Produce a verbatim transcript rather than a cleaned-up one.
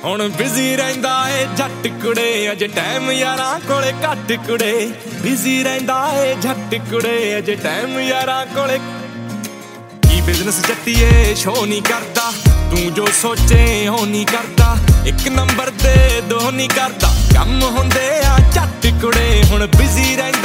ਹੁਣ ਬਿਜ਼ੀ ਰਹਿੰਦਾ ਏ ਜੱਟ ਕੁੜੇ, ਅਜੇ ਟਾਈਮ ਯਾਰਾਂ ਕੋਲੇ ਘੱਟ ਕੁੜੇ। ਬਿਜ਼ੀ ਰਹਿੰਦਾ ਏ ਜੱਟ ਕੁੜੇ, ਅਜੇ ਟਾਈਮ ਯਾਰਾਂ ਕੋਲੇ। ਕੀ ਬਿਜ਼ਨਸ ਜੱਟੀਏ ਸ਼ੋ ਨਹੀਂ ਕਰਦਾ, ਤੂੰ ਜੋ ਸੋਚੇ ਉਹ ਨਹੀਂ ਕਰਦਾ। ਇੱਕ ਨੰਬਰ ਦੇ ਦੋ ਨਹੀਂ ਕਰਦਾ, ਕੰਮ ਹੁੰਦੇ ਆ ਝੱਟ ਕੁੜੇ। ਹੁਣ ਬਿਜ਼ੀ ਰਹਿੰਦਾ